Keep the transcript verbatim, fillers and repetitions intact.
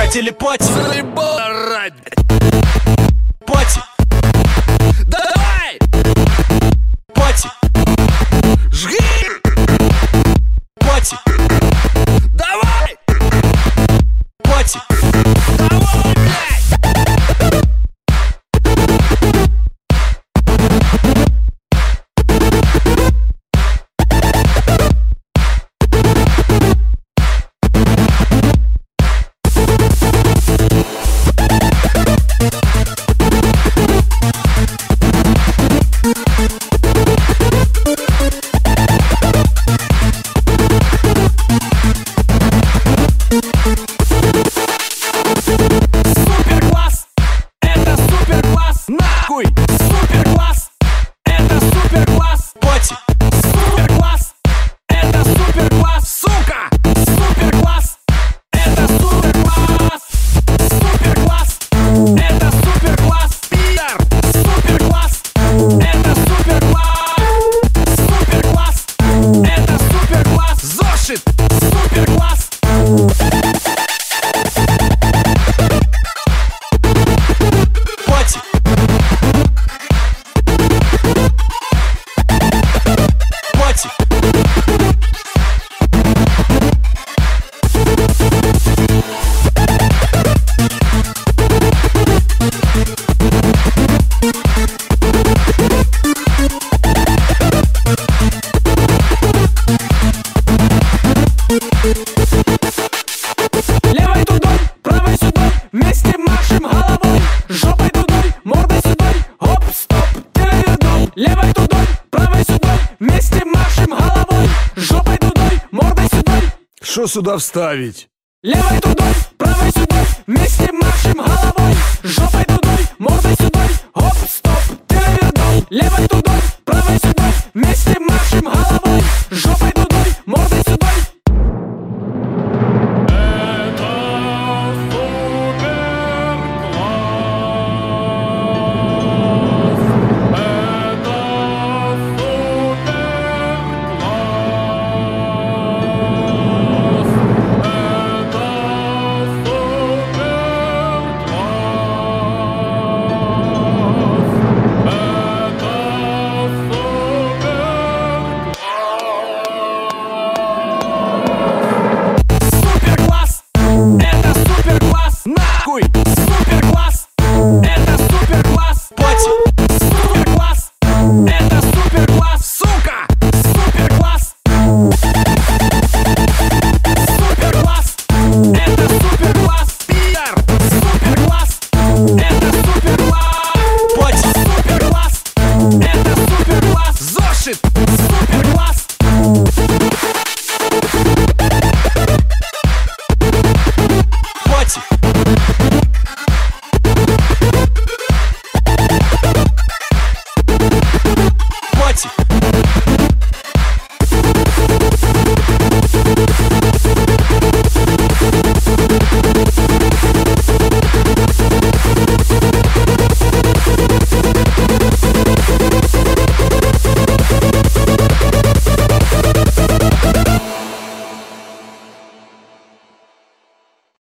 Или поти, заебал орать. поти, Давай! поти, Жги! поти, Давай! поти, Давай, блядь! супер класс, это супер класс, Нахуй! супер класс, это супер класс, Поти! супер класс, это супер класс, Сука! супер класс, это супер класс, супер класс, это супер класс, Пидор! супер класс, это супер класс, супер класс, это супер класс, Зошит! супер класс. Поти, поти, левой тудой, правой сюдой, вместе машем головой, жопой тудой, мордой сюдой, хоп, стоп, тыры-дом. Левой тудой, правой сюдой, вместе машем головой, жопой тудой, мордой сюдой. Что сюда вставить? Левой тудой, правой сюдой, вместе машем головой, жопой тудой, мордой